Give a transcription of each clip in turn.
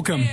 welcome.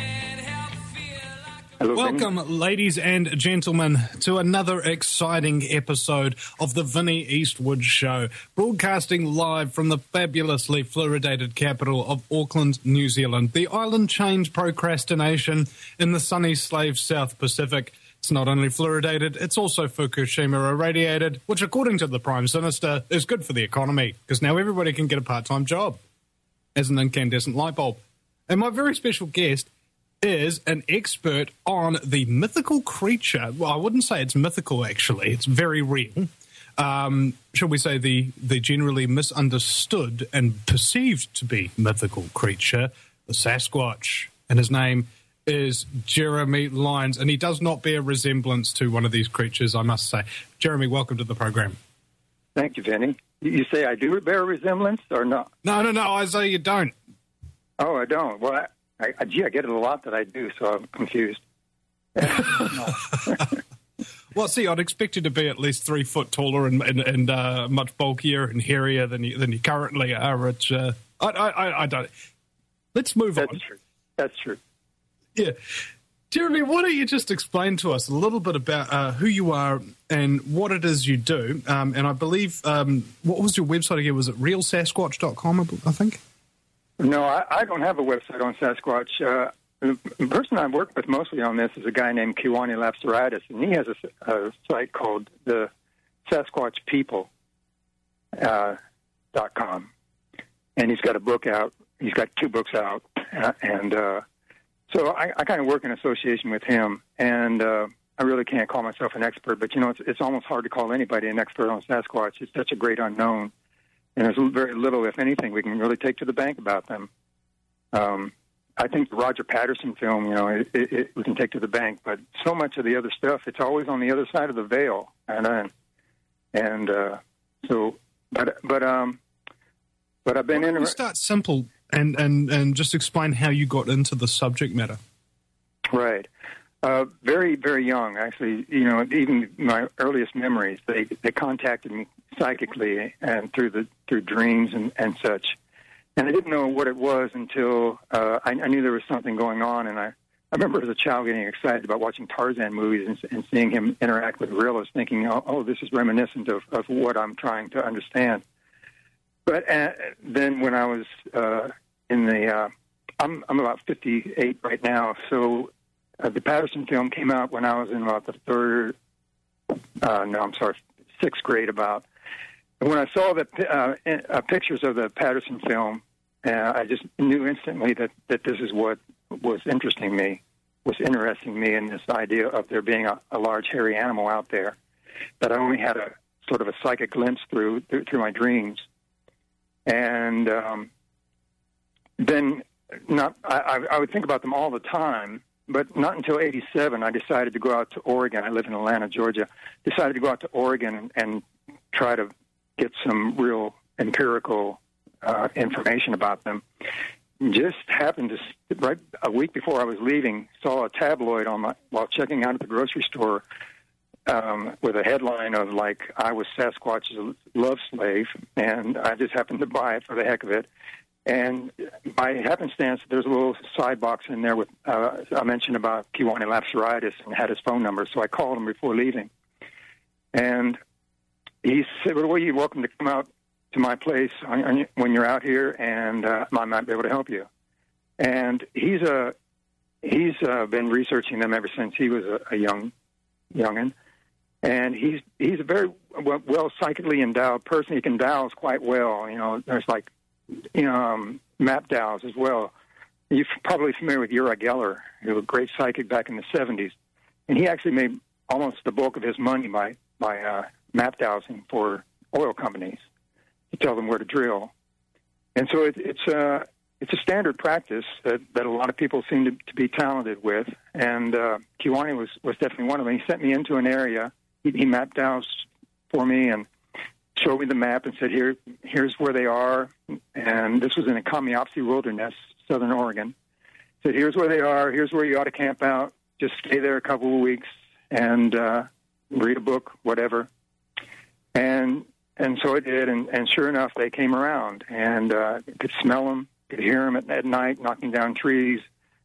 Hello, Welcome, Vinny. ladies and gentlemen, to another exciting episode of the Vinny Eastwood Show, broadcasting live from the fabulously fluoridated capital of Auckland, New Zealand, the island chain's procrastination in the sunny slave South Pacific. It's not only fluoridated, it's also Fukushima irradiated, which, according to the Prime Minister, is good for the economy, because now everybody can get a part-time job as an incandescent light bulb. And my very special guest is an expert on the mythical creature. Well, I wouldn't say it's mythical, actually. It's very real. Shall we say the generally misunderstood and perceived to be mythical creature, the Sasquatch. And his name is Jeremy Lyons, and he does not bear resemblance to one of these creatures, I must say. Jeremy, welcome to the program. Thank you, Vinny. You say I do bear resemblance or not? No, I say you don't. Oh, I don't. Well, I get it a lot that I do, so I'm confused. Well, see, I'd expect you to be at least 3 foot taller and much bulkier and hairier than you currently are. I don't. Let's move on. That's true. Yeah. Jeremy, why don't you just explain to us a little bit about who you are and what it is you do? And I believe, what was your website again? Was it realsasquatch.com, I think? No, I don't have a website on Sasquatch. The person I work with mostly on this is a guy named Kiwani Lapsaritis, and he has a site called the Sasquatch People .com. And he's got a book out. He's got 2 books out. So I kind of work in association with him, and I really can't call myself an expert, but, it's almost hard to call anybody an expert on Sasquatch. It's such a great unknown, and there's very little, if anything, we can really take to the bank about them. I think the Roger Patterson film, we can take to the bank, but so much of the other stuff, it's always on the other side of the veil, but I've been in. Start simple. And just explain how you got into the subject matter. Right. Very, very young, actually. Even my earliest memories, they contacted me psychically and through dreams and such. And I didn't know what it was until I knew there was something going on. And I remember as a child getting excited about watching Tarzan movies and seeing him interact with gorillas, thinking, oh, this is reminiscent of what I'm trying to understand. But then when I was I'm about 58 right now, so the Patterson film came out when I was in about the 6th grade about. And when I saw the pictures of the Patterson film, I just knew instantly that this is what was interesting me in this idea of there being a large hairy animal out there that I only had a sort of a psychic glimpse through my dreams. And then I would think about them all the time, but not until 87 I decided to go out to Oregon. I live in Atlanta, Georgia. Decided to go out to Oregon and try to get some real empirical information about them. Just happened to, right a week before I was leaving, saw a tabloid while checking out at the grocery store with a headline of, I was Sasquatch's love slave, and I just happened to buy it for the heck of it. And by happenstance, there's a little side box in there with I mentioned about Kiwani Lapsaritis and had his phone number, so I called him before leaving. And he said, well, you're welcome to come out to my place when you're out here, and I might be able to help you. And he's been researching them ever since he was a youngin'. And he's a very well psychically endowed person. He can dowse quite well. There's map dowse as well. You're probably familiar with Uri Geller, who was a great psychic back in the 70s. And he actually made almost the bulk of his money by map dowsing for oil companies to tell them where to drill. And so it's a standard practice that a lot of people seem to be talented with. And Kiwani was definitely one of them. He sent me into an area. He mapped dowsed for me and showed me the map and said, here's where they are. And this was in a Kamiapsi wilderness, southern Oregon. Said, here's where they are. Here's where you ought to camp out. Just stay there a couple of weeks and read a book, whatever. And so I did. And sure enough, they came around. And could smell them, could hear them at night knocking down trees.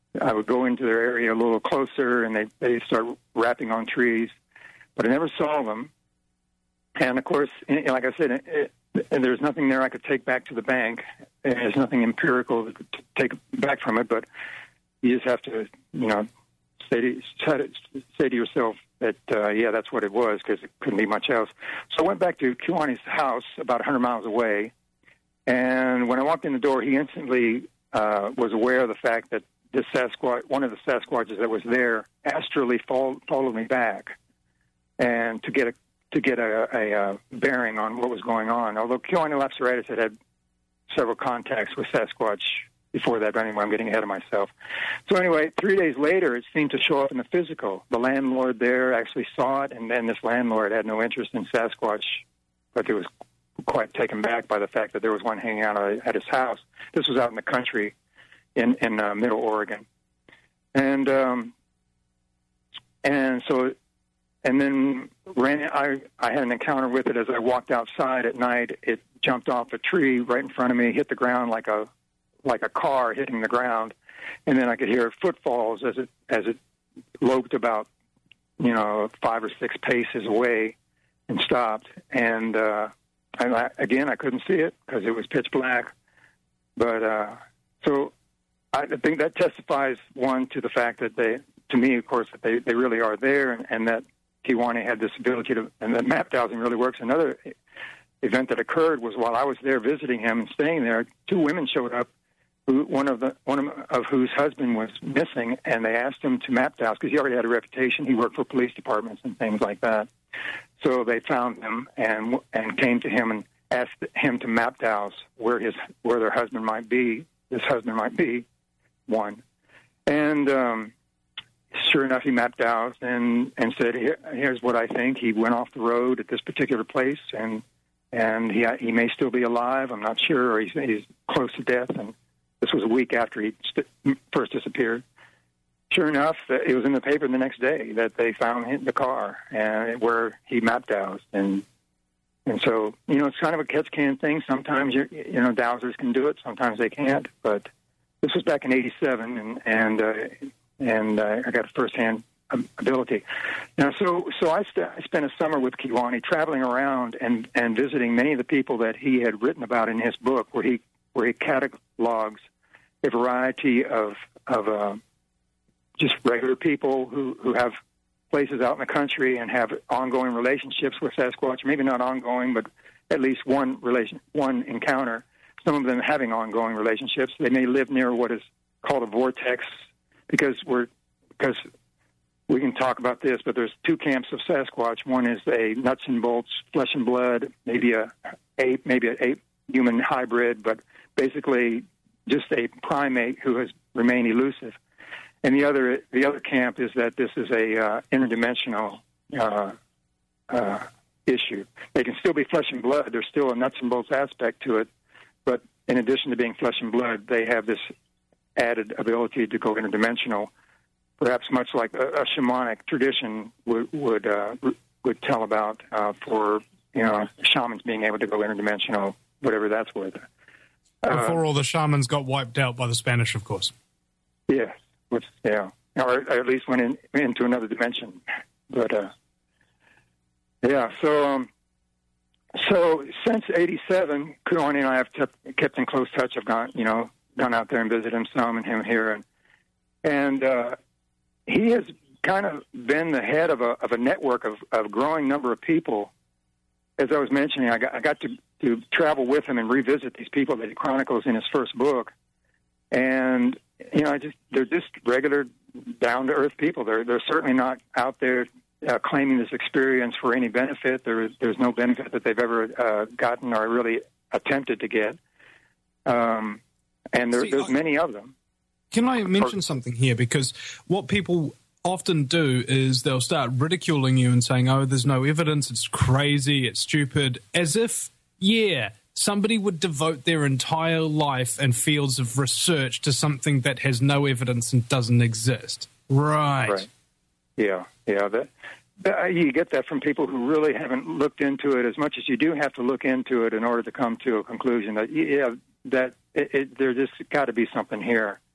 I would go into their area a little closer, and they start rapping on trees, but I never saw them. And of course, like I said, and there's nothing there I could take back to the bank. And there's nothing empirical to take back from it, but you just have to, say to yourself that, yeah, that's what it was, because it couldn't be much else. So I went back to Kiwani's house about 100 miles away, and when I walked in the door, he instantly was aware of the fact that this Sasquatch, one of the Sasquatches that was there, astrally followed me back, and to get a bearing on what was going on. Although Kiwani Lapsaritis had several contacts with Sasquatch before that, but anyway, I'm getting ahead of myself. So anyway, 3 days later, it seemed to show up in the physical. The landlord there actually saw it, and then this landlord had no interest in Sasquatch, but he was quite taken back by the fact that there was one hanging out at his house. This was out in the country in Middle Oregon. And then I had an encounter with it as I walked outside at night. It jumped off a tree right in front of me, hit the ground like a car hitting the ground, and then I could hear footfalls as it loped about 5 or 6 paces away and stopped. And I couldn't see it because it was pitch black. But so I think that testifies, one, to the fact that to me, of course, that they really are there, and that Kiwani had this ability to, and that map dowsing really works. Another event that occurred was while I was there visiting him and staying there, 2 women showed up, one of whose husband was missing, and they asked him to map dowse because he already had a reputation. He worked for police departments and things like that. So they found him and came to him and asked him to map dowse where their husband might be. This husband might be one, and sure enough, he mapped out and said, "Here's what I think." He went off the road at this particular place, and he may still be alive. I'm not sure, or he's close to death. And this was a week after he first disappeared. Sure enough, it was in the paper the next day that they found the car and where he mapped out. And so, it's kind of a catch-can thing. Sometimes, dowsers can do it. Sometimes they can't. But this was back in '87, and I got a first-hand ability. Now, so I spent a summer with Kiwani traveling around and visiting many of the people that he had written about in his book, where he catalogs a variety of just regular people who have places out in the country and have ongoing relationships with Sasquatch. Maybe not ongoing, but at least one encounter. Some of them having ongoing relationships. They may live near what is called a vortex, because we can talk about this, but there's 2 camps of Sasquatch. One is a nuts and bolts, flesh and blood, maybe an ape human hybrid, but basically just a primate who has remained elusive. And the other camp is that this is a interdimensional issue. They can still be flesh and blood. There's still a nuts and bolts aspect to it, but in addition to being flesh and blood, they have this added ability to go interdimensional, perhaps much like a shamanic tradition would tell about for shamans being able to go interdimensional, whatever that's worth. Before all the shamans got wiped out by the Spanish, of course. Yes, or at least went into another dimension. But so since '87, Kiwani and I have kept in close touch. I've gone out there and visited him some, and him here, and he has kind of been the head of a network of growing number of people. As I was mentioning, I got to travel with him and revisit these people that he chronicles in his first book, and they're just regular, down to earth people. They're certainly not out there claiming this experience for any benefit. There's no benefit that they've ever gotten or really attempted to get. And there's many of them. Can I mention something here? Because what people often do is they'll start ridiculing you and saying, "Oh, there's no evidence, it's crazy, it's stupid," as if, somebody would devote their entire life and fields of research to something that has no evidence and doesn't exist. Right. Yeah. You get that from people who really haven't looked into it as much as you do have to look into it in order to come to a conclusion that, there just got to be something here.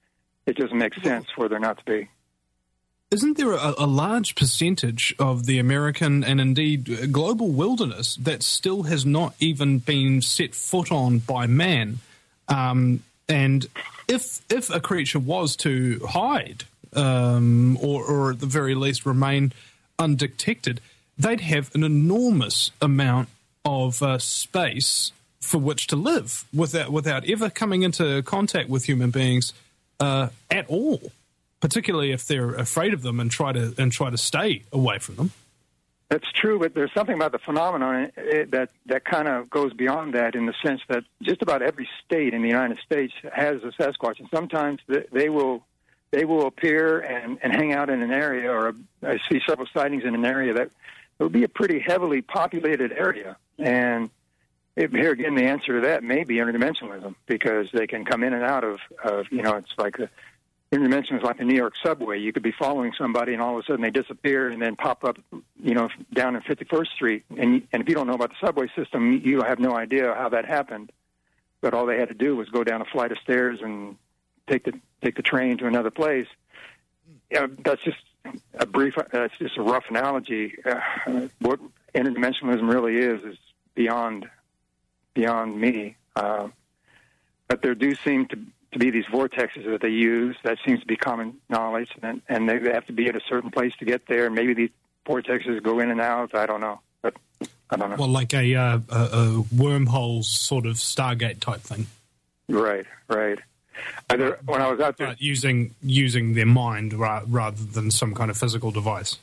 it doesn't make sense for there not to be. Isn't there a large percentage of the American and indeed global wilderness that still has not even been set foot on by man? And if a creature was to hide, or at the very least remain undetected, they'd have an enormous amount of space for which to live without ever coming into contact with human beings at all. Particularly if they're afraid of them and try to stay away from them. That's true, but there's something about the phenomenon that kind of goes beyond that, in the sense that just about every state in the United States has a Sasquatch, and sometimes they will appear and hang out in an area, or I see several sightings in an area that will be a pretty heavily populated area. And here again, the answer to that may be interdimensionalism, because they can come in and out of it's like interdimensional is like the New York subway. You could be following somebody, and all of a sudden they disappear and then pop up, down in 51st Street. And if you don't know about the subway system, you have no idea how that happened. But all they had to do was go down a flight of stairs and take the train to another place. That's just that's just a rough analogy. What interdimensionalism really is beyond me. But there do seem to be these vortexes that they use. That seems to be common knowledge, and they have to be at a certain place to get there. Maybe these vortexes go in and out. I don't know, but I don't know. Well, like a wormhole sort of Stargate type thing. Right. When I was out there, using their mind rather than some kind of physical device.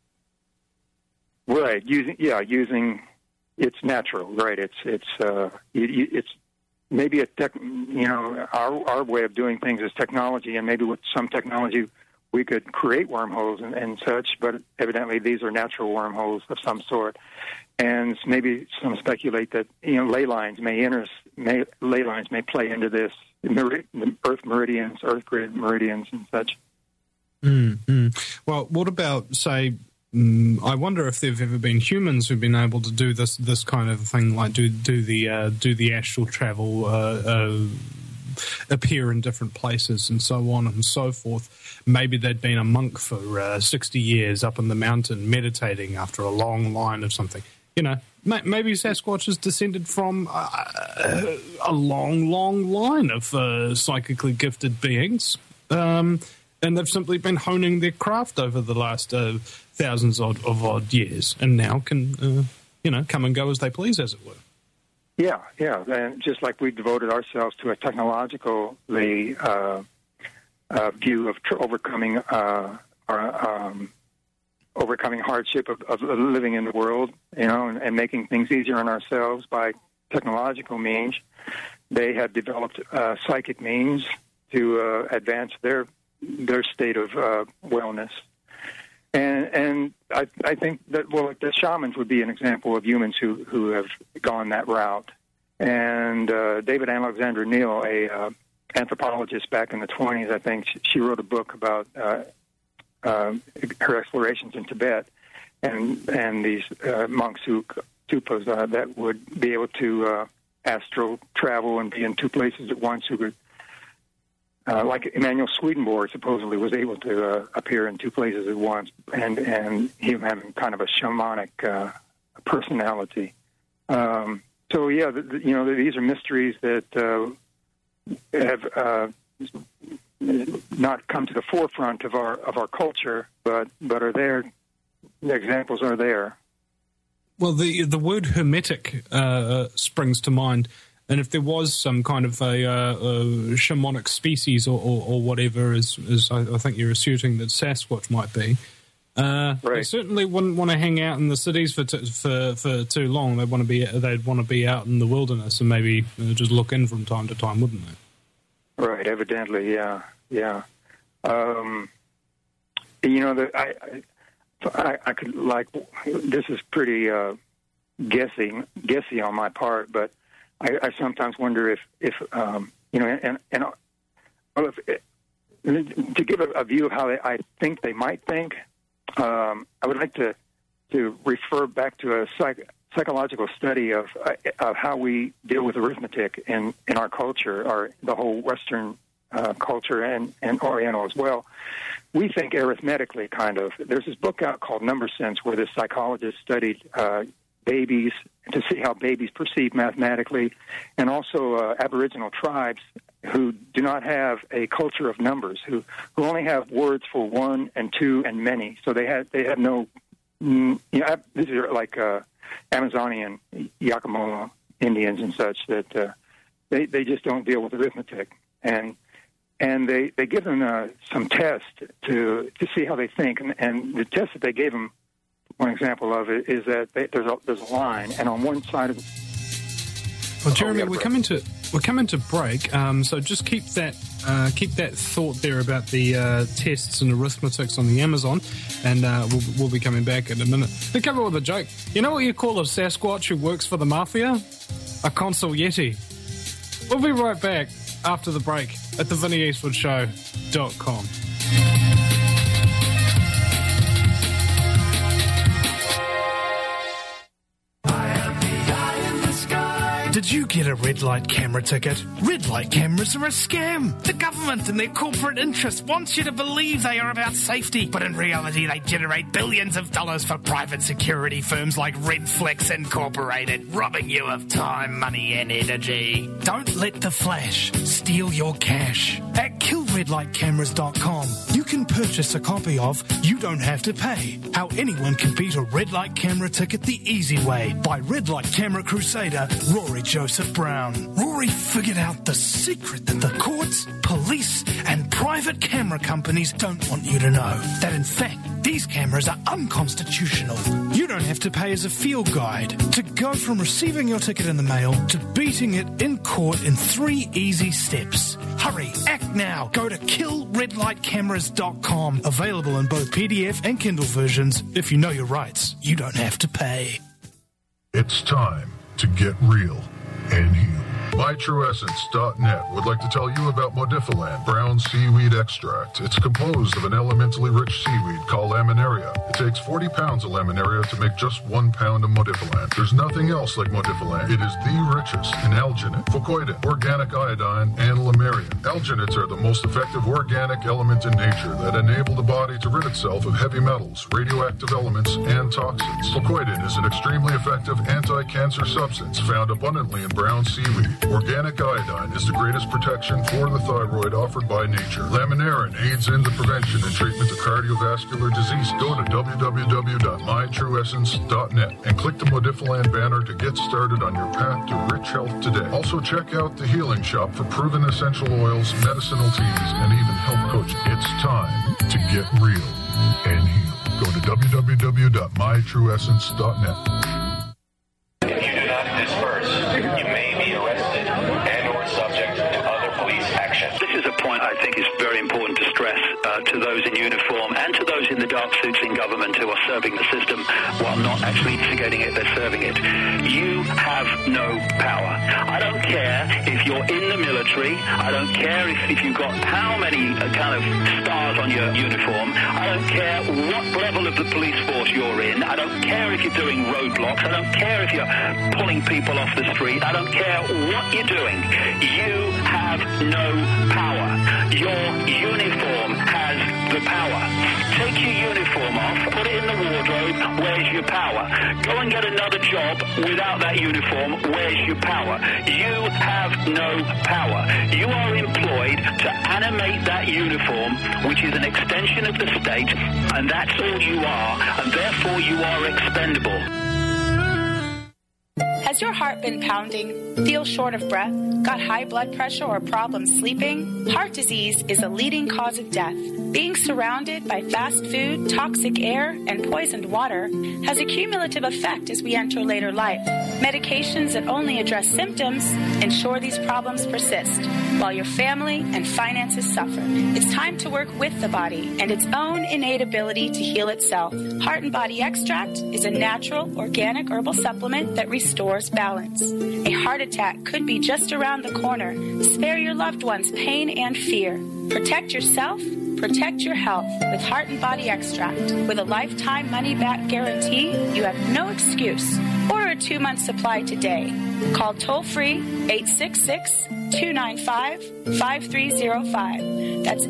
Right. Using it's natural. Right. It's maybe our way of doing things is technology, and maybe with some technology we could create wormholes and such, but evidently these are natural wormholes of some sort. And maybe some speculate that ley lines may play into this, Earth meridians, Earth grid meridians, and such. Mm-hmm. Well, what about, say, I wonder if there've ever been humans who've been able to do this kind of thing, like do the astral travel, appear in different places, and so on and so forth. Maybe they'd been a monk for 60 years up in the mountain meditating after a long line of something. Maybe Sasquatch is descended from a long line of psychically gifted beings. And they've simply been honing their craft over the last thousands of odd years, and now can, come and go as they please, as it were. Yeah, and just like we devoted ourselves to a technological view of overcoming hardship of living in the world, and making things easier on ourselves by technological means, they have developed psychic means to advance their state of wellness. And I think that, the shamans would be an example of humans who have gone that route. And David Alexander Neal, a anthropologist back in the 1920s, I think, she wrote a book about her explorations in Tibet, and these monks Tupas that would be able to astral travel and be in two places at once, who could, like Emanuel Swedenborg supposedly was able to appear in two places at once, and him having kind of a shamanic personality. So yeah, these are mysteries that have not come to the forefront of our culture, but are there. The examples are there. Well, the word hermetic springs to mind. And if there was some kind of a shamanic species or whatever, as I think you're asserting that Sasquatch might be, right. They certainly wouldn't want to hang out in the cities for too long. They'd want to be out in the wilderness and maybe just look in from time to time, wouldn't they? Right. Evidently, yeah. I could, like, this is pretty guessy on my part, but I sometimes wonder if to give a view of how I think they might think, I would like to refer back to a psychological study of how we deal with arithmetic in our culture, or the whole Western culture and Oriental as well. We think arithmetically, kind of. There's this book out called Number Sense where this psychologist studied babies to see how babies perceive mathematically, and also Aboriginal tribes who do not have a culture of numbers, who only have words for one and two and many. So they have no, these are like Amazonian Yakima Indians and such that they just don't deal with arithmetic, and they give them some tests to see how they think, and the test that they gave them, one example of it is that there's a line, and on one side of the... Well, Jeremy, we're coming to break, so just keep that thought there about the tests and arithmetics on the Amazon, and we'll be coming back in a minute. To cover with a joke, you know what you call a Sasquatch who works for the mafia? A Consul Yeti. We'll be right back after the break at theVinnieEastwoodShow.com. Did you get a red light camera ticket? Red light cameras are a scam. The government and their corporate interests want you to believe they are about safety, but in reality they generate billions of dollars for private security firms like Redflex Incorporated, robbing you of time, money and energy. Don't let the flash steal your cash. At killredlightcameras.com, you can purchase a copy of You Don't Have to Pay, How Anyone Can Beat a Red Light Camera Ticket the Easy Way by Red Light Camera Crusader Rory Joseph Brown. Rory figured out the secret that the courts, police and private camera companies don't want you to know. That in fact, these cameras are unconstitutional. You don't have to pay as a field guide to go from receiving your ticket in the mail to beating it in court in 3 easy steps. Hurry, act now. Go to killredlightcameras.com. Available in both PDF and Kindle versions. If you know your rights, you don't have to pay. It's time to get real and heal. MyTrueEssence.net would like to tell you about Modifilan brown seaweed extract. It's composed of an elementally rich seaweed called laminaria. It takes 40 pounds of laminaria to make just 1 pound of Modifilan. There's nothing else like Modifilan. It is the richest in alginate, fucoidin, organic iodine, and lamarian. Alginates are the most effective organic element in nature that enable the body to rid itself of heavy metals, radioactive elements, and toxins. Fucoidin is an extremely effective anti-cancer substance found abundantly in brown seaweed. Organic iodine is the greatest protection for the thyroid offered by nature. Laminarin aids in the prevention and treatment of cardiovascular disease. Go to www.mytrueessence.net and click the Modifilan banner to get started on your path to rich health today. Also check out the Healing Shop for proven essential oils, medicinal teas, and even health coaching. It's time to get real and heal. Go to www.mytrueessence.net. If you do not disperse, you may be arrested and or subject to other police action. This is a point I think is very important to stress to those in uniform and to those in the dark suits in government who are serving the system while not actually instigating it, they're serving it. You have no power. I don't care if you're in the military. I don't care if you've got how many kind of stars on your uniform. I don't care what level of the police force you're in. I don't care if you're doing roadblocks. I don't care if you're pulling people off the street. I don't care what you're doing. You have no power. Your uniform has the power. Take your uniform off, put it in the wardrobe, where's your power? Go and get another job without that uniform, where's your power? You have no power. You are employed to animate that uniform, which is an extension of the state, and that's all you are, and therefore you are expendable. Has your heart been pounding? Feel short of breath? Got high blood pressure or problems sleeping? Heart disease is a leading cause of death. Being surrounded by fast food, toxic air, and poisoned water has a cumulative effect as we enter later life. Medications that only address symptoms ensure these problems persist, while your family and finances suffer. It's time to work with the body and its own innate ability to heal itself. Heart and Body Extract is a natural, organic herbal supplement that restores balance. A heart attack could be just around the corner. Spare your loved ones pain and fear. Protect yourself. Protect your health with Heart and Body Extract. With a lifetime money-back guarantee, you have no excuse. Order Order 2-month supply today. Call toll-free 866-295-5305. That's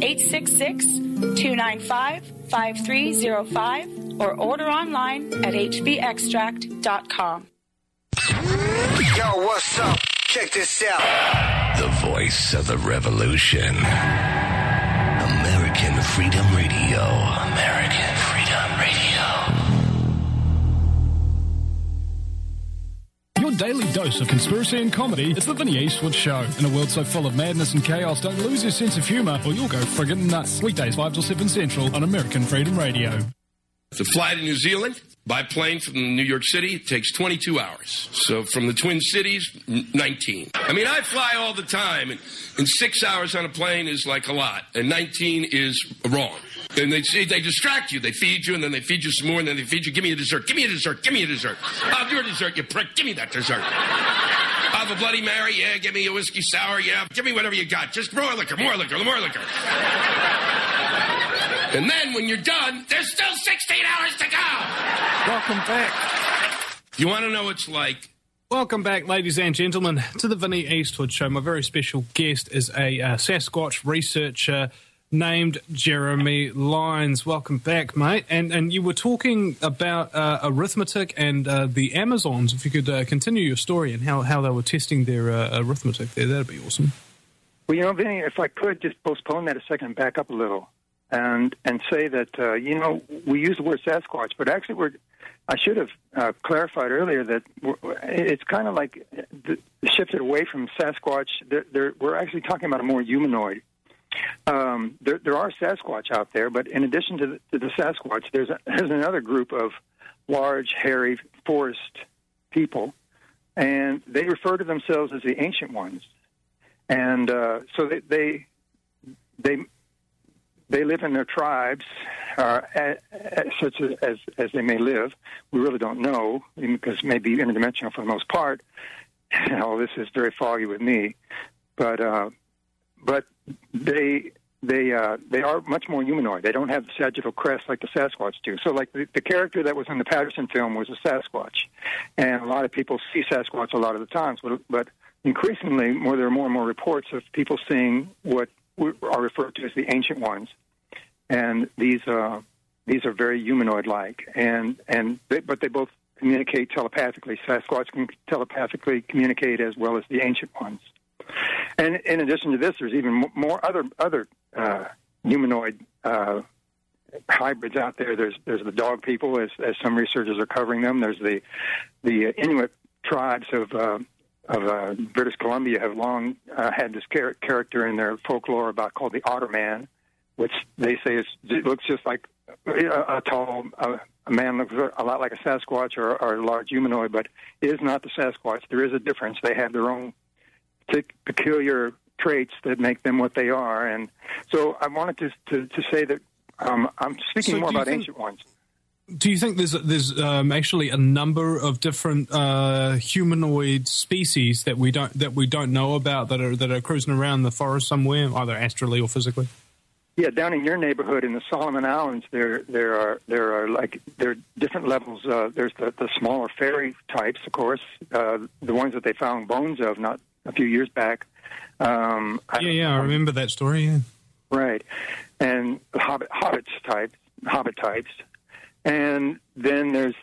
866-295-5305, or order online at hbextract.com. Yo, what's up? Check this out. The voice of the revolution. American Freedom Radio. American Freedom Radio. Your daily dose of conspiracy and comedy is the Vinny Eastwood Show. In a world so full of madness and chaos, don't lose your sense of humour or you'll go friggin' nuts. Weekdays 5 till 7 Central on American Freedom Radio. To fly to New Zealand by plane from New York City, it takes 22 hours. So from the Twin Cities, 19. I mean, I fly all the time, and 6 hours on a plane is like a lot, and 19 is wrong. And they distract you. They feed you, and then they feed you some more, and then they feed you. Give me a dessert. Give me a dessert. Give me a dessert. I'll have your dessert, you prick. Give me that dessert. I'll have a Bloody Mary. Yeah, give me a whiskey sour. Yeah, give me whatever you got. Just more liquor, more liquor, more liquor. And then when you're done, there's still 16 hours to go. Welcome back. You want to know what it's like? Welcome back, ladies and gentlemen, to the Vinny Eastwood Show. My very special guest is a Sasquatch researcher named Jeremy Lyons. Welcome back, mate. And you were talking about arithmetic and the Amazons. If you could continue your story and how they were testing their arithmetic there, that'd be awesome. Well, you know, Vinny, if I could just postpone that a second and back up a little and say that, you know, we use the word Sasquatch, but actually I should have clarified earlier that it's kind of like shifted away from Sasquatch. We're actually talking about a more humanoid. There are Sasquatch out there, but in addition to the Sasquatch, there's another group of large, hairy forest people, and they refer to themselves as the Ancient Ones. And so they live in their tribes, such as they may live. We really don't know, because maybe interdimensional for the most part. All this is very foggy with me, but they are much more humanoid. They don't have the sagittal crest like the Sasquatch do. So, like the character that was in the Patterson film was a Sasquatch, and a lot of people see Sasquatch a lot of the times. But increasingly, there are more and more reports of people seeing what are referred to as the Ancient Ones, and these are very humanoid-like, but they both communicate telepathically. Sasquatch can telepathically communicate as well as the Ancient Ones. And in addition to this, there's even more other humanoid hybrids out there. There's the dog people, as some researchers are covering them. There's the Inuit tribes of British Columbia have long had this character in their folklore called the Otter Man, which they say it looks just like a tall a man looks a lot like a Sasquatch or a large humanoid, but is not the Sasquatch. There is a difference. They have their own peculiar traits that make them what they are. And so I wanted to say that I'm speaking more about Ancient Ones. Do you think there's actually a number of different humanoid species that we don't know about that are cruising around the forest somewhere, either astrally or physically? Yeah, down in your neighborhood in the Solomon Islands, there are different levels. There's the smaller fairy types, of course, the ones that they found bones of not a few years back. I remember that story. Yeah. Right, and hobbit types, and then there's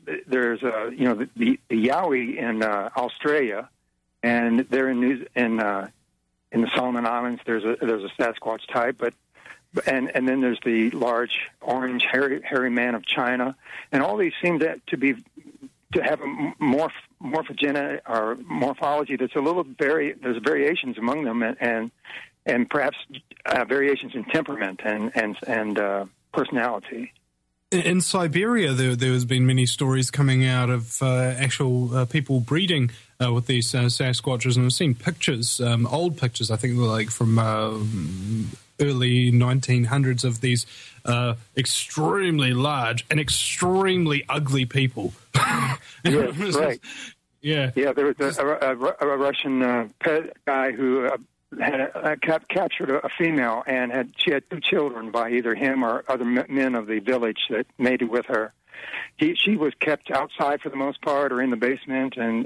the Yowie in Australia, and they're in the Solomon Islands. There's a Sasquatch type, but. And then there's the large orange hairy man of China, and all these seem to have a morphogeny or morphology that's a little there's variations among them, and perhaps variations in temperament and personality. In Siberia, there has been many stories coming out of actual people breeding with these Sasquatches, and I've seen pictures, old pictures, I think like from early 1900s of these extremely large and extremely ugly people. Yes, right. Yeah. Yeah, there was a Russian guy who had captured a female, and she had 2 children by either him or other men of the village that mated with her. she was kept outside for the most part, or in the basement, and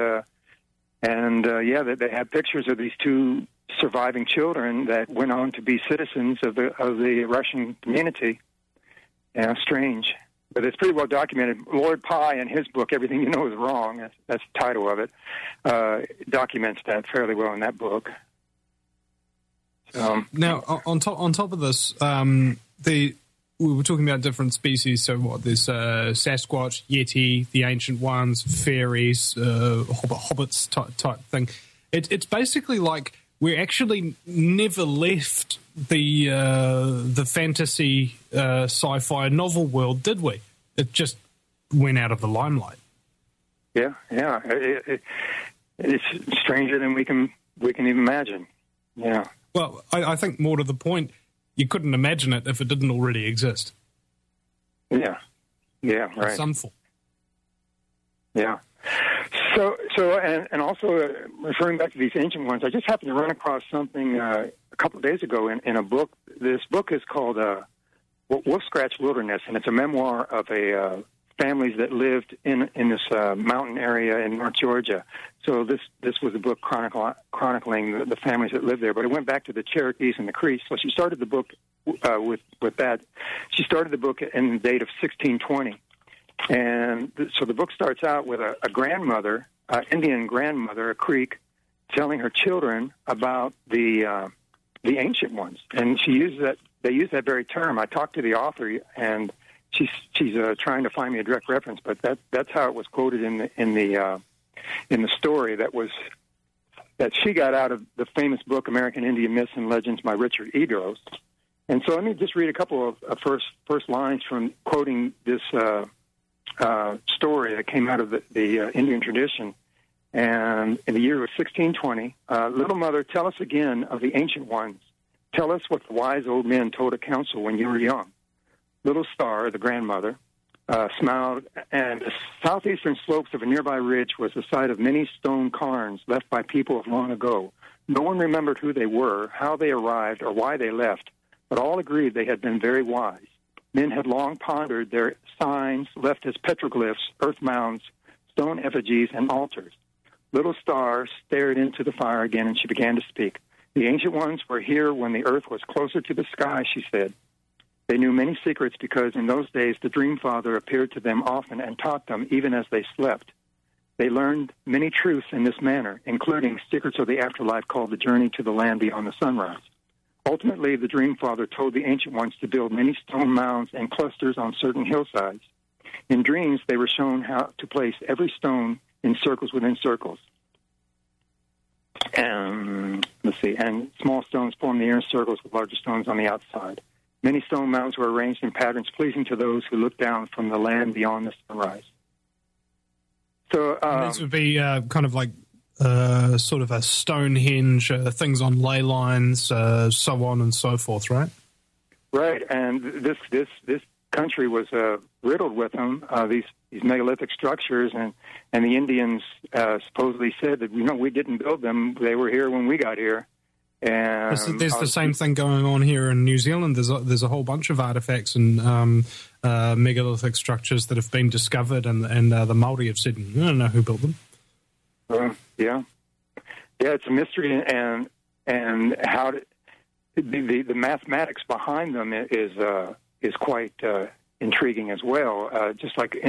they had pictures of these two surviving children that went on to be citizens of the Russian community. Yeah, strange. But it's pretty well documented. Lord Pye, in his book, Everything You Know Is Wrong, that's the title of it, documents that fairly well in that book. Now, on top of this, we were talking about different species. So what? There's Sasquatch, Yeti, the Ancient Ones, fairies, hobbits type thing. It's basically like we actually never left the fantasy sci-fi novel world, did we? It just went out of the limelight. Yeah. It's stranger than we can even imagine. Yeah. Well, I think more to the point, you couldn't imagine it if it didn't already exist. Yeah, right. In some form. Yeah. So, and also referring back to these ancient ones, I just happened to run across something a couple of days ago in a book. This book is called Wolf Scratch Wilderness, and it's a memoir of families that lived in this mountain area in North Georgia. So this was a book chronicling the families that lived there, but it went back to the Cherokees and the Creeks. So she started the book with that. She started the book in the date of 1620. And so the book starts out with a grandmother, Indian grandmother, a Creek, telling her children about the ancient ones. And they use that very term. I talked to the author, and she's trying to find me a direct reference, but that's how it was quoted in the story that she got out of the famous book American Indian Myths and Legends by Richard Edros. And so let me just read a couple of first lines from quoting this story that came out of the Indian tradition. And in the year of 1620, little mother, tell us again of the ancient ones. Tell us what the wise old men told at council when you were young. Little Star, the grandmother, smiled, and the southeastern slopes of a nearby ridge was the site of many stone cairns left by people of long ago. No one remembered who they were, how they arrived, or why they left, but all agreed they had been very wise. Men had long pondered their signs left as petroglyphs, earth mounds, stone effigies, and altars. Little Star stared into the fire again, and she began to speak. The ancient ones were here when the earth was closer to the sky, she said. They knew many secrets because in those days the Dream Father appeared to them often and taught them even as they slept. They learned many truths in this manner, including secrets of the afterlife called the journey to the land beyond the sunrise. Ultimately, the Dream Father told the ancient ones to build many stone mounds and clusters on certain hillsides. In dreams, they were shown how to place every stone in circles within circles. And small stones formed the inner circles with larger stones on the outside. Many stone mounds were arranged in patterns pleasing to those who looked down from the land beyond the sunrise. So this would be kind of like sort of a Stonehenge, things on ley lines, so on and so forth, right? Right, and this country was riddled with them, these megalithic structures, and the Indians supposedly said that, we didn't build them; they were here when we got here. And there's the same thing going on here in New Zealand. There's a whole bunch of artifacts and megalithic structures that have been discovered, and the Māori have said, I don't know who built them. Yeah, it's a mystery, and how the mathematics behind them is quite intriguing as well. Just like,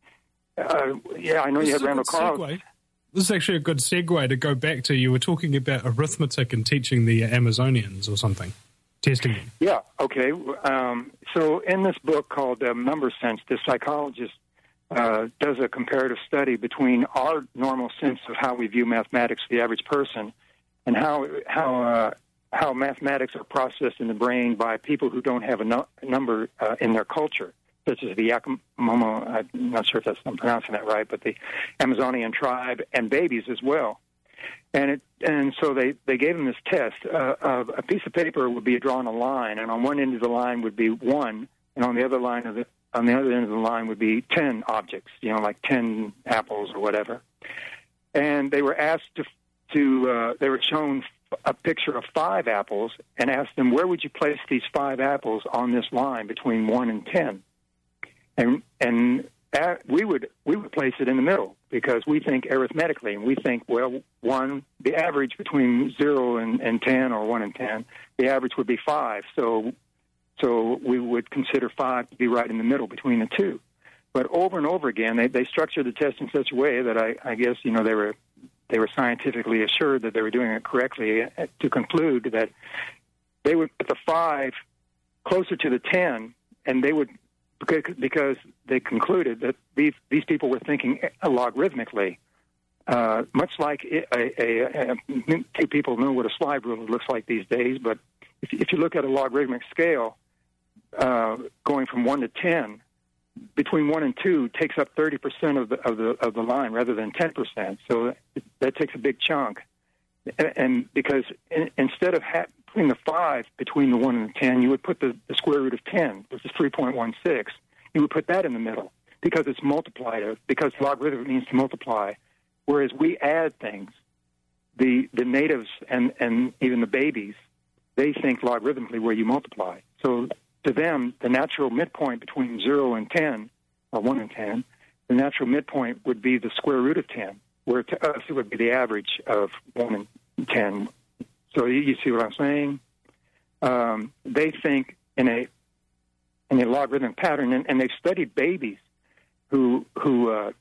I know you had Randall Carlson. This is actually a good segue to go back to, you were talking about arithmetic and teaching the Amazonians or something, testing them. Yeah, okay. So in this book called Number Sense, this psychologist does a comparative study between our normal sense of how we view mathematics, the average person, and how mathematics are processed in the brain by people who don't have a number in their culture, such as the Yakimomo, I'm not sure if I'm pronouncing that right, but the Amazonian tribe, and babies as well. And so they gave them this test. A piece of paper would be drawn a line, and on one end of the line would be 1, and on the other end of the line would be 10 objects, like 10 apples or whatever. And they were asked they were shown a picture of 5 apples and asked them, where would you place these 5 apples on this line between 1 and 10? we would place it in the middle because we think arithmetically, and we think, well, the average between 0 and 10, or 1 and 10, the average would be 5. So we would consider 5 to be right in the middle between the two. But over and over again, they structured the test in such a way that I guess they were scientifically assured that they were doing it correctly to conclude that they would put the 5 closer to the 10, and they would, because they concluded that these people were thinking logarithmically, much like two people know what a slide rule looks like these days. But if you look at a logarithmic scale, going from 1 to 10, between 1 and 2 takes up 30% of the line rather than 10%. So that takes a big chunk. And because instead of putting the 5 between the 1 and the 10, you would put the square root of 10, which is 3.16. You would put that in the middle because it's multiplicative, because logarithm means to multiply, whereas we add things. The natives and even the babies, they think logarithmically where you multiply. So to them, the natural midpoint between 0 and 10, or 1 and 10, the natural midpoint would be the square root of 10, where to us it would be the average of 1 and 10. So you see what I'm saying? They think in a logarithmic pattern, and they've studied babies who are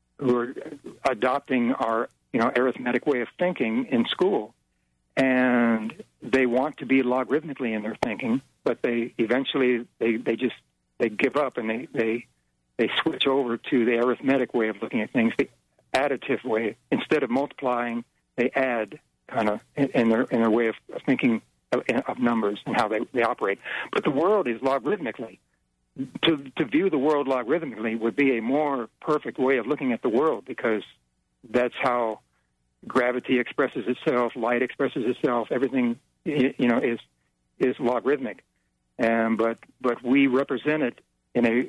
adopting our arithmetic way of thinking in school, and they want to be logarithmically in their thinking, but they eventually they give up and they switch over to the arithmetic way of looking at things, the additive way. Instead of multiplying, they add, kind of in their way of thinking of numbers and how they operate. But the world is logarithmically. To view the world logarithmically would be a more perfect way of looking at the world, because that's how gravity expresses itself, light expresses itself. Everything is logarithmic, but we represent it in a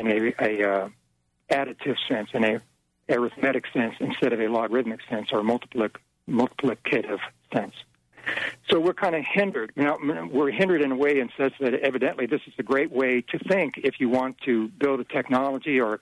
additive sense, in a arithmetic sense, instead of a logarithmic sense or multiplicative sense. So we're kind of hindered. We're hindered in a way in such that evidently this is a great way to think if you want to build a technology or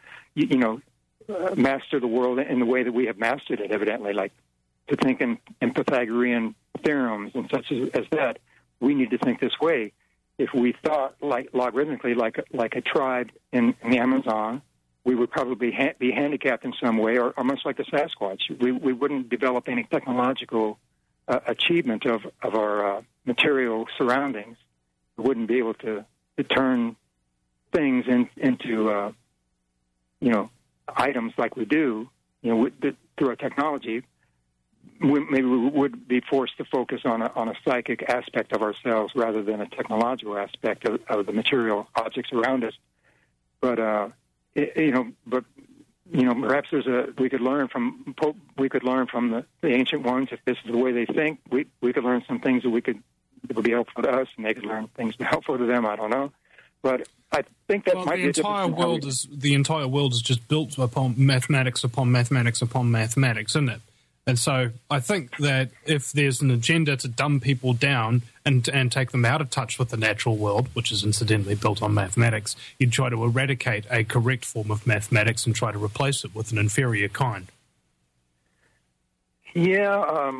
master the world in the way that we have mastered it, evidently, like to think in Pythagorean theorems and such as that. We need to think this way. If we thought logarithmically like a tribe in the Amazon, we would probably be handicapped in some way, or much like the Sasquatch. We wouldn't develop any technological achievement of our material surroundings. We wouldn't be able to turn things into items like we do, through our technology. Maybe we would be forced to focus on a psychic aspect of ourselves rather than a technological aspect of the material objects around us. But perhaps we could learn from the ancient ones. If this is the way they think, we could learn some things that would be helpful to us, and they could learn things that are helpful to them. I don't know, but I think that might be the entire world is just built upon mathematics upon mathematics upon mathematics, isn't it? And so I think that if there's an agenda to dumb people down and take them out of touch with the natural world, which is incidentally built on mathematics, you'd try to eradicate a correct form of mathematics and try to replace it with an inferior kind. Yeah,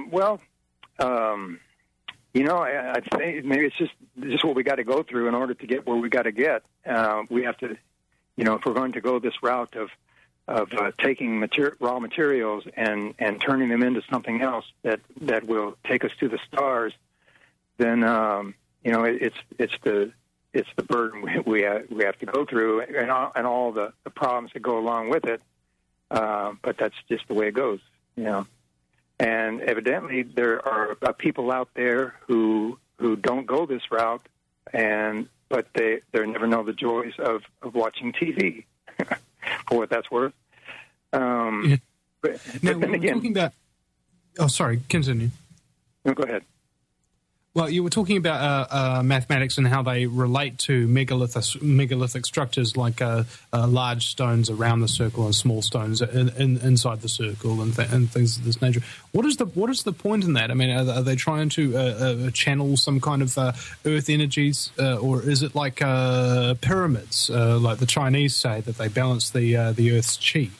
I think maybe it's just what we got to go through in order to get where we got to get. We have to, if we're going to go this route of taking raw materials and turning them into something else that will take us to the stars, then it's the burden we have to go through, and all the problems that go along with it. But that's just the way it goes, And evidently there are people out there who don't go this route, but they never know the joys of watching TV. For what that's worth. Now, then again, talking about... Oh, sorry, continue. No, go ahead. Well, you were talking about mathematics and how they relate to megalithic structures like large stones around the circle and small stones inside the circle and things of this nature. What is the point in that? I mean, are they trying to channel some kind of earth energies, or is it like pyramids, like the Chinese say that they balance the Earth's chi?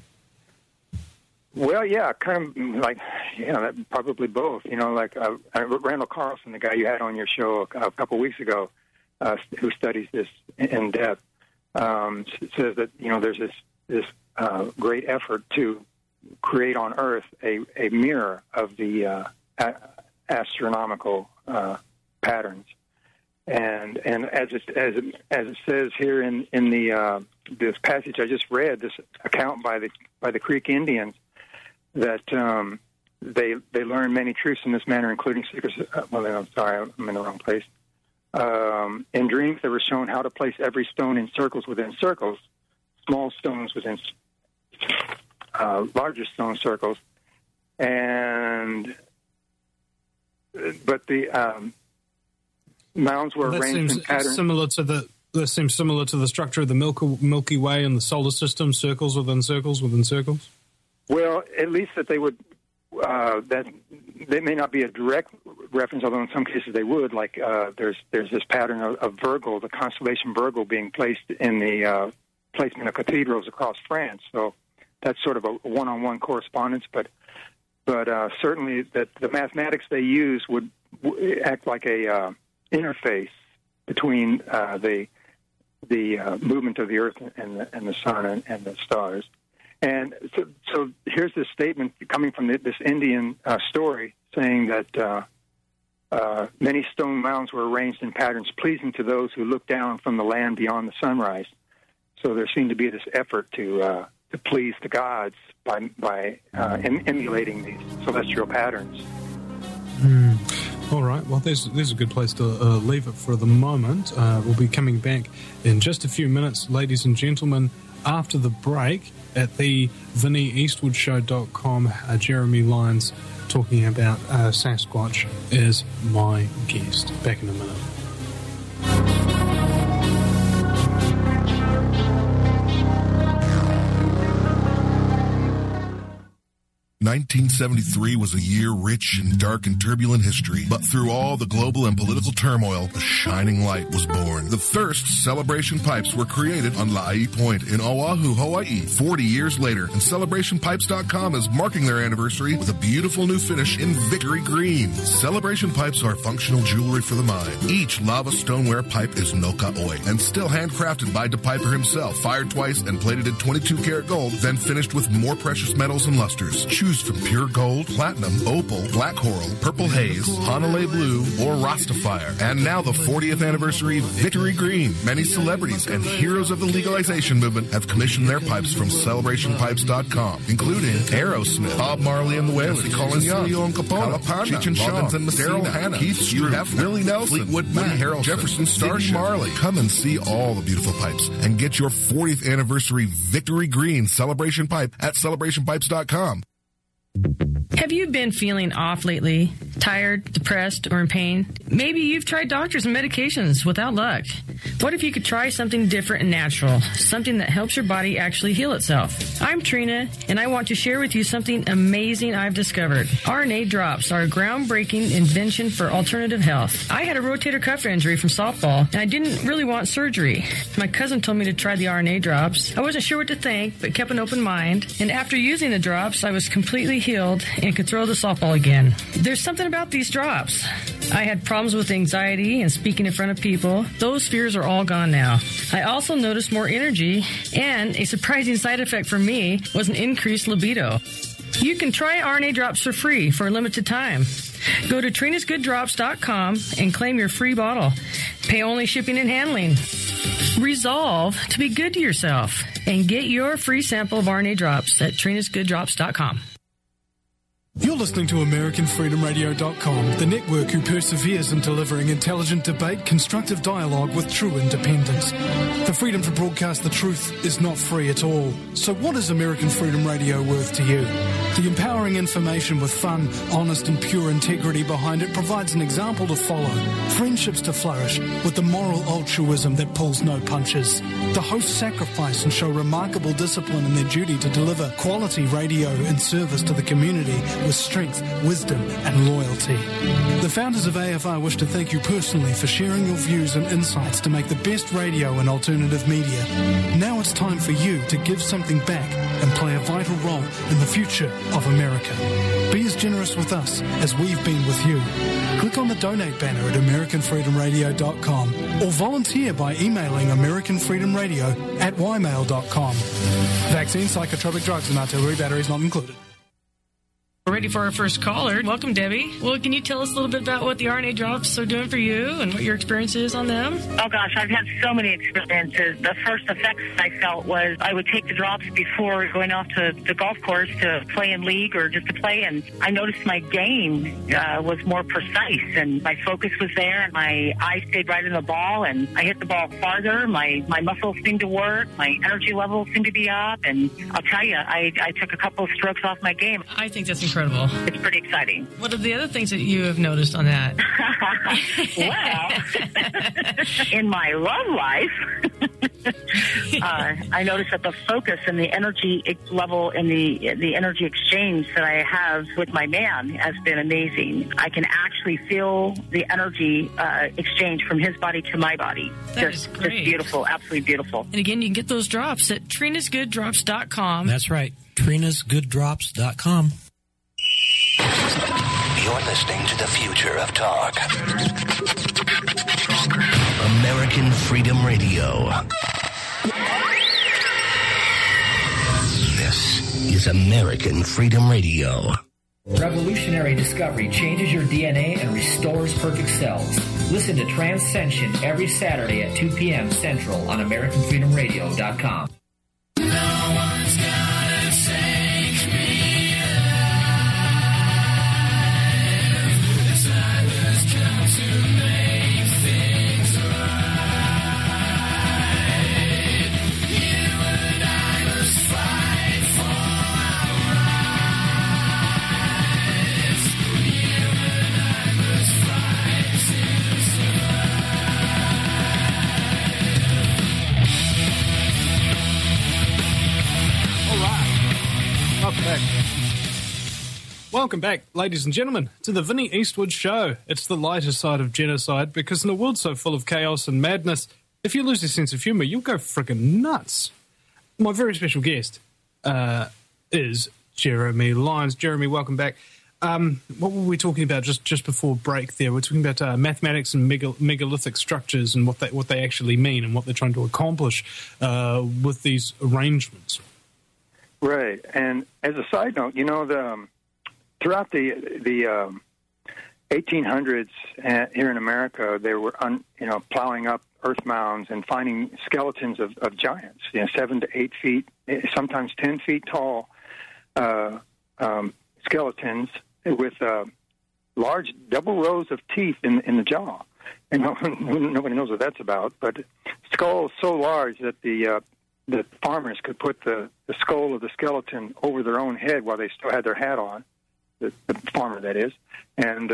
Well, yeah, kind of like, probably both. Like Randall Carlson, the guy you had on your show a couple weeks ago, who studies this in depth, says that, there's this great effort to create on Earth a mirror of the astronomical patterns. And as it says here in the this passage I just read, this account by the Creek Indians, that they learn many truths in this manner, including secrets. I'm sorry, I'm in the wrong place. In dreams, they were shown how to place every stone in circles within circles, small stones within larger stone circles, but the mounds were arranged in patterns. That seems similar to the structure of the Milky Way and the solar system, circles within circles within circles. Well, at least that they would, that they may not be a direct reference, although in some cases they would. Like there's this pattern of Virgo, the constellation Virgo, being placed in the placement of cathedrals across France. So that's sort of a one-on-one correspondence. But certainly that the mathematics they use would act like a interface between the movement of the Earth and the Sun and the stars. And so here's this statement coming from this Indian story saying that many stone mounds were arranged in patterns pleasing to those who look down from the land beyond the sunrise. So there seemed to be this effort to please the gods by emulating these celestial patterns. All right. Well, there's a good place to leave it for the moment. We'll be coming back in just a few minutes, ladies and gentlemen, after the break. At the VinnyEastwoodShow.com, Jeremy Lyons talking about Sasquatch is my guest. Back in a minute. 1973 was a year rich in dark and turbulent history, but through all the global and political turmoil, a shining light was born. The Thirst Celebration Pipes were created on La'i Point in Oahu, Hawaii, 40 years later, and CelebrationPipes.com is marking their anniversary with a beautiful new finish in Victory Green. Celebration Pipes are functional jewelry for the mind. Each lava stoneware pipe is no ka'oi and still handcrafted by DePiper himself, fired twice and plated in 22-karat gold, then finished with more precious metals and lusters. Choose from pure gold, platinum, opal, black coral, purple haze, Hanalei blue, or Rastafire. And now the 40th anniversary Victory Green. Many celebrities and heroes of the legalization movement have commissioned their pipes from CelebrationPipes.com, including Aerosmith, Bob Marley and the Wailers, Colin Young, Leon Capone, Cheech and Chong, Daryl Hannah, Keith Struth, Willie Nelson, Fleetwood Mac, Harold Jefferson Starship, Marley. Come and see all the beautiful pipes and get your 40th anniversary Victory Green Celebration Pipe at CelebrationPipes.com. Have you been feeling off lately? Tired, depressed, or in pain? Maybe you've tried doctors and medications without luck. What if you could try something different and natural? Something that helps your body actually heal itself. I'm Trina, and I want to share with you something amazing I've discovered. RNA drops are a groundbreaking invention for alternative health. I had a rotator cuff injury from softball, and I didn't really want surgery. My cousin told me to try the RNA drops. I wasn't sure what to think, but kept an open mind. And after using the drops, I was completely healed and could throw the softball again. There's something about these drops. I had problems with anxiety and speaking in front of people. Those fears are all gone now. I also noticed more energy, and a surprising side effect for me was an increased libido. You can try RNA drops for free for a limited time. Go to trinasgooddrops.com and claim your free bottle. Pay only shipping and handling. Resolve to be good to yourself and get your free sample of RNA drops at trinasgooddrops.com. You're listening to AmericanFreedomRadio.com, the network who perseveres in delivering intelligent debate, constructive dialogue with true independence. The freedom to broadcast the truth is not free at all. So what is American Freedom Radio worth to you? The empowering information with fun, honest and pure integrity behind it provides an example to follow, friendships to flourish, with the moral altruism that pulls no punches. The hosts sacrifice and show remarkable discipline in their duty to deliver quality radio in service to the community with strength, wisdom and loyalty. The founders of AFR wish to thank you personally for sharing your views and insights to make the best radio and alternative media. Now it's time for you to give something back and play a vital role in the future of America. Be as generous with us as we've been with you. Click on the donate banner at AmericanFreedomRadio.com or volunteer by emailing AmericanFreedomRadio@ymail.com. Vaccine, psychotropic drugs and artillery batteries not included. We're ready for our first caller. Welcome, Debbie. Well, can you tell us a little bit about what the RNA drops are doing for you and what your experience is on them? Oh, gosh, I've had so many experiences. The first effects I felt was I would take the drops before going off to the golf course to play in league or just to play, and I noticed my game was more precise, and my focus was there, and my eye stayed right in the ball, and I hit the ball farther. My muscles seemed to work. My energy levels seemed to be up, and I'll tell you, I took a couple of strokes off my game. I think that's incredible. It's pretty exciting. What are the other things that you have noticed on that? Well, in my love life, I noticed that the focus and the energy level and the energy exchange that I have with my man has been amazing. I can actually feel the energy exchange from his body to my body. That is great. Just beautiful, absolutely beautiful. And again, you can get those drops at Trina'sGoodDrops.com. That's right, Trina'sGoodDrops.com. You're listening to the future of talk. American Freedom Radio. This is American Freedom Radio. Revolutionary discovery changes your DNA and restores perfect cells. Listen to Transcension every Saturday at 2 p.m. Central on AmericanFreedomRadio.com. No one's gonna take me. Welcome back, ladies and gentlemen, to the Vinnie Eastwood Show. It's the lighter side of genocide, because in a world so full of chaos and madness, if you lose your sense of humour, you'll go friggin' nuts. My very special guest is Jeremy Lyons. Jeremy, welcome back. What were we talking about just before break there? We're talking about mathematics and megalithic structures and what they actually mean and what they're trying to accomplish with these arrangements. Right. And as a side note, throughout the 1800s here in America, they were plowing up earth mounds and finding skeletons of giants, 7 to 8 feet, sometimes 10 feet tall skeletons with large double rows of teeth in the jaw. And nobody knows what that's about, but skulls so large that the farmers could put the skull of the skeleton over their own head while they still had their hat on. The farmer, that is, and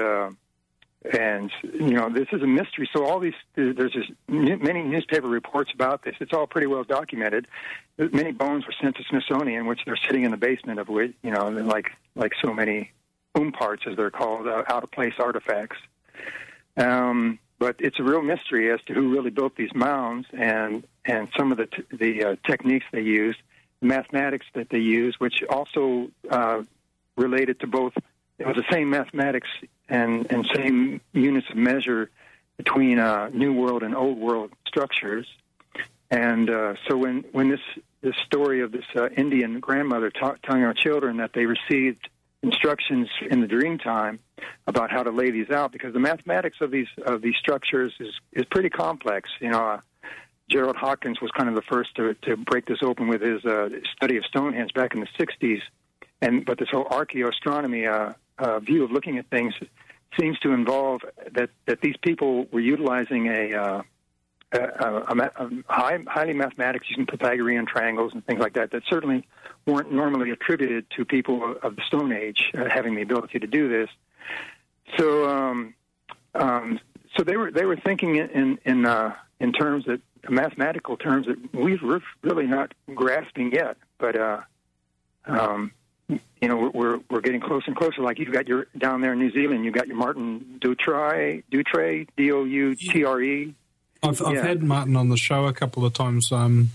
this is a mystery. So all these, there's just many newspaper reports about this. It's all pretty well documented. Many bones were sent to Smithsonian, which they're sitting in the basement of which, like so many parts, as they're called, out of place artifacts. But it's a real mystery as to who really built these mounds and some of the techniques they used, the mathematics that they used, which also related to both. It was the same mathematics and same units of measure between New World and Old World structures. And so when this story of this Indian grandmother telling our children that they received instructions in the dream time about how to lay these out, because the mathematics of these structures is pretty complex. Gerald Hawkins was kind of the first to break this open with his study of Stonehenge back in the 60s. but this whole archaeoastronomy view of looking at things seems to involve that these people were utilizing a highly mathematics using Pythagorean triangles and things like that certainly weren't normally attributed to people of the Stone Age having the ability to do this. So they were thinking in terms that mathematical terms that we're really not grasping yet, but we're getting closer and closer. Like you've got your down there in New Zealand, you've got your Martin Doutre, Doutre. I've had Martin on the show a couple of times.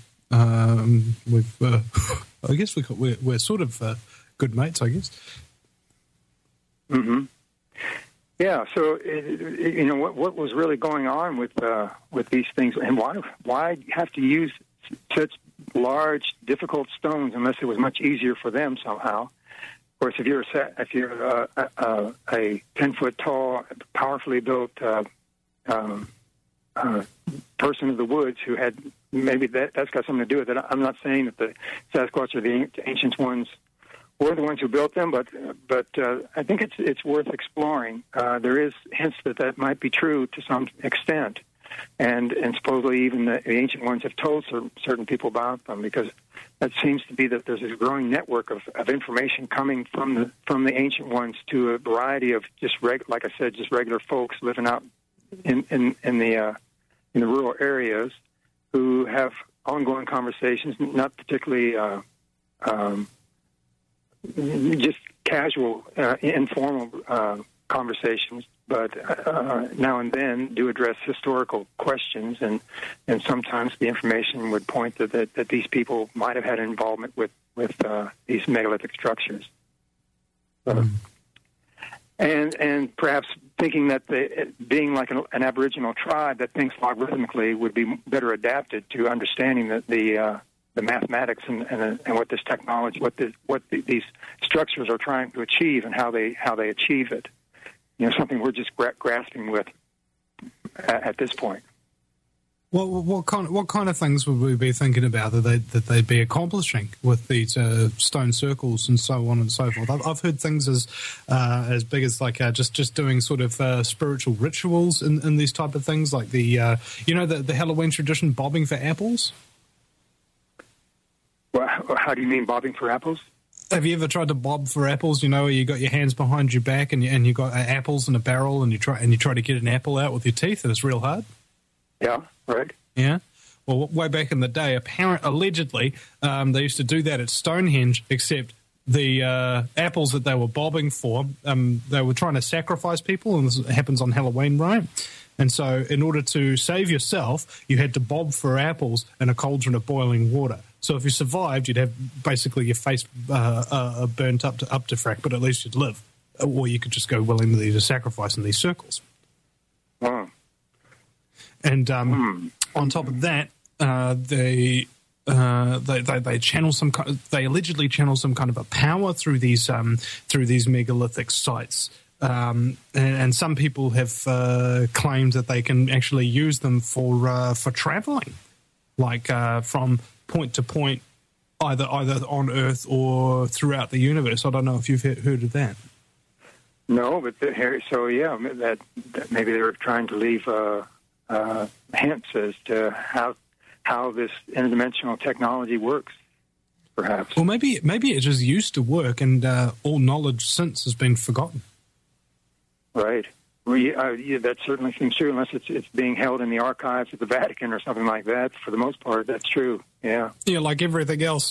I guess we're sort of good mates, I guess. Mm-hmm. Yeah. So what was really going on with these things, and why have to use such large, difficult stones unless it was much easier for them somehow? Of course, if you're a 10-foot tall, powerfully built person of the woods who had maybe that's got something to do with it. I'm not saying that the Sasquatch or the ancient ones were the ones who built them, but I think it's worth exploring. There is hints that might be true to some extent, and supposedly even the ancient ones have told certain people about them, because that seems to be that there's a growing network of information coming from the ancient ones to a variety of just regular folks living out in the rural areas who have ongoing conversations, not particularly just casual, informal conversations, but now and then do address historical questions, and sometimes the information would point that these people might have had involvement with these megalithic structures. And perhaps thinking that being like an Aboriginal tribe that thinks logarithmically would be better adapted to understanding the mathematics and what this technology, these structures are trying to achieve and how they achieve it. Something we're just grasping with at this point. What kind of things would we be thinking about that they'd be accomplishing with these stone circles and so on and so forth? I've heard things as big as like just doing sort of spiritual rituals in these type of things, like the Halloween tradition, bobbing for apples. Well, how do you mean bobbing for apples? Have you ever tried to bob for apples? Where you got your hands behind your back and you got apples in a barrel and you try to get an apple out with your teeth, and it's real hard. Yeah, right. Yeah. Well, way back in the day, allegedly, they used to do that at Stonehenge, except the apples that they were bobbing for, they were trying to sacrifice people, and this happens on Halloween, right? And so in order to save yourself, you had to bob for apples in a cauldron of boiling water. So if you survived, you'd have basically your face burnt up to frack, but at least you'd live. Or you could just go willingly to sacrifice in these circles. Wow. And on top of that, they channel they allegedly channel some kind of a power through these megalithic sites. And some people have claimed that they can actually use them for traveling, like from point to point, either on Earth or throughout the universe. I don't know if you've heard of that. No, but that maybe they're trying to leave hints as to how this interdimensional technology works, perhaps. Or maybe it just used to work, and all knowledge since has been forgotten. Right. Well, that certainly seems true, unless it's being held in the archives of the Vatican or something like that. For the most part, that's true. Yeah. Yeah, like everything else.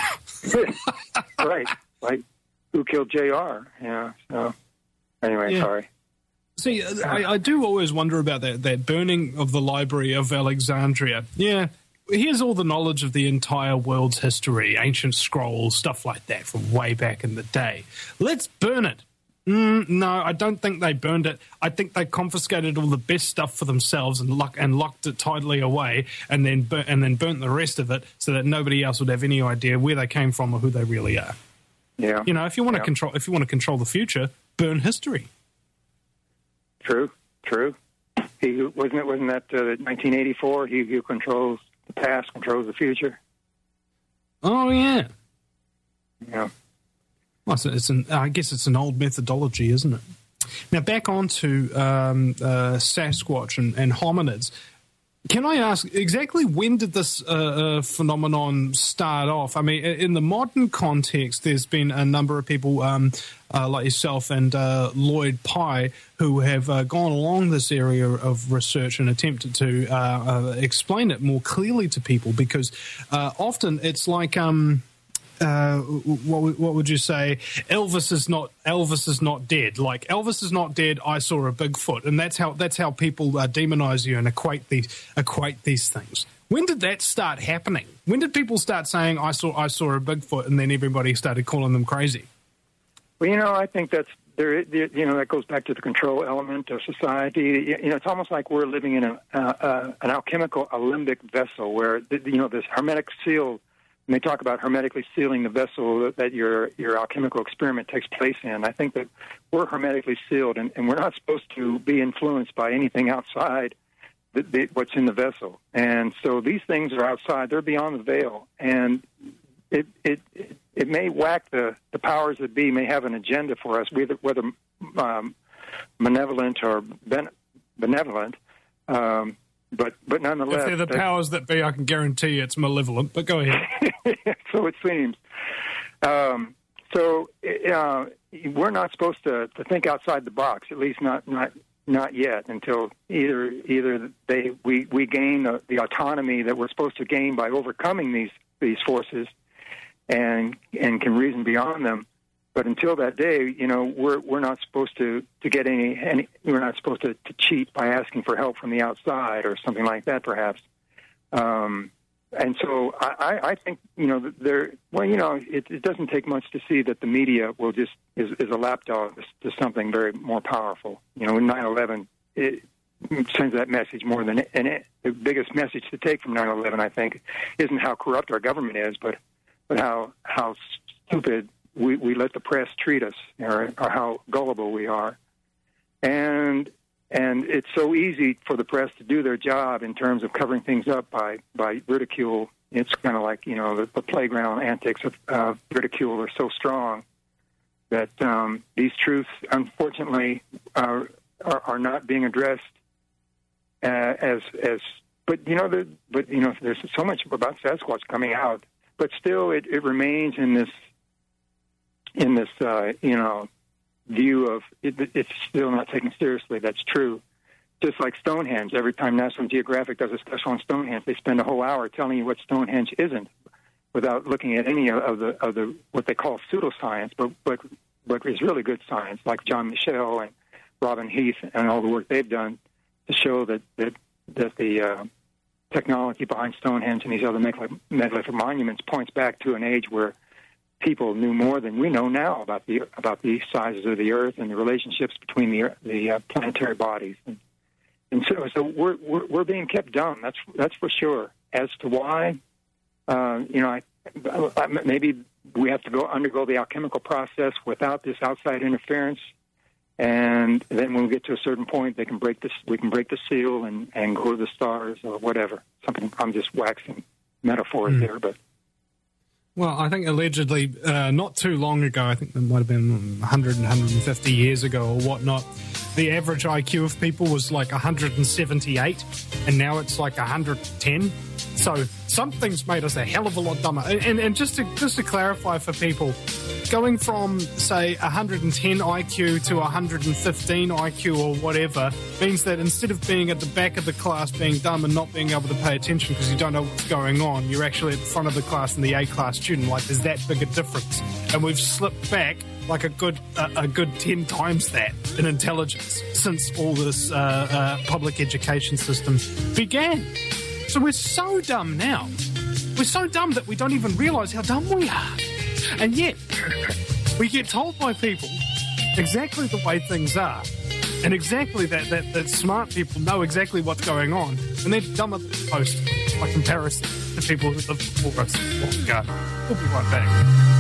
Right. Like who killed J.R. Yeah. So anyway, sorry. See, I do always wonder about that burning of the Library of Alexandria. Yeah, here's all the knowledge of the entire world's history, ancient scrolls, stuff like that from way back in the day. Let's burn it. No, I don't think they burned it. I think they confiscated all the best stuff for themselves and locked it tidily away, and then burnt the rest of it so that nobody else would have any idea where they came from or who they really are. Yeah. If you want to control the future, burn history. True. He wasn't that 1984? He who controls the past controls the future. Oh yeah. Yeah. Well, I guess it's an old methodology, isn't it? Now, back on to Sasquatch and hominids. Can I ask, exactly when did this phenomenon start off? I mean, in the modern context, there's been a number of people like yourself and Lloyd Pye who have gone along this area of research and attempted to explain it more clearly to people, because often it's like... what would you say? Elvis is not dead. Like, Elvis is not dead. I saw a Bigfoot, and that's how people demonize you and equate these things. When did that start happening? When did people start saying I saw a Bigfoot, and then everybody started calling them crazy? Well, I think that's there. That goes back to the control element of society. It's almost like we're living in an alchemical alembic vessel where this hermetic seal. And they talk about hermetically sealing the vessel that your alchemical experiment takes place in. I think that we're hermetically sealed, and we're not supposed to be influenced by anything outside what's in the vessel. And so these things are outside; they're beyond the veil, and it may whack the powers that be may have an agenda for us, whether malevolent or benevolent. But nonetheless... If they're the powers that be, I can guarantee you it's malevolent, but go ahead. So it seems. We're not supposed to think outside the box, at least not yet, until either we gain the autonomy that we're supposed to gain by overcoming these forces and can reason beyond them. But until that day, we're not supposed to get any we're not supposed to cheat by asking for help from the outside or something like that, perhaps. And so I think, it doesn't take much to see that the media will just is a lapdog to something very more powerful. In 9/11, it sends that message more than the biggest message to take from 9/11, I think, isn't how corrupt our government is, but how stupid we let the press treat us, or how gullible we are. And it's so easy for the press to do their job in terms of covering things up by ridicule. It's kind of like, the playground antics of ridicule are so strong that these truths, unfortunately, are not being addressed there's so much about Sasquatch coming out, but still it remains in this view of it's still not taken seriously. That's true. Just like Stonehenge, every time National Geographic does a special on Stonehenge, they spend a whole hour telling you what Stonehenge isn't, without looking at any of the what they call pseudoscience, but is really good science, like John Michel and Robin Heath and all the work they've done to show that the technology behind Stonehenge and these other megalithic monuments points back to an age where people knew more than we know now about the sizes of the Earth and the relationships between the planetary bodies, and so we're being kept dumb. That's for sure. As to why, maybe we have to undergo the alchemical process without this outside interference, and then when we get to a certain point, we can break the seal and go to the stars or whatever. Something I'm just waxing metaphors there, but. Well, I think allegedly not too long ago, I think it might have been 100 and 150 years ago or whatnot, the average IQ of people was like 178, and now it's like 110. So something's made us a hell of a lot dumber. And just to clarify for people, going from, say, 110 IQ to 115 IQ or whatever means that instead of being at the back of the class being dumb and not being able to pay attention because you don't know what's going on, you're actually at the front of the class and the A-class student. Like, there's that big a difference. And we've slipped back like a good 10 times that in intelligence since all this public education system began. So we're so dumb now. We're so dumb that we don't even realise how dumb we are. And yet, we get told by people exactly the way things are, and exactly that smart people know exactly what's going on, and they're dumber than most by comparison to people who live before us. We'll be right back.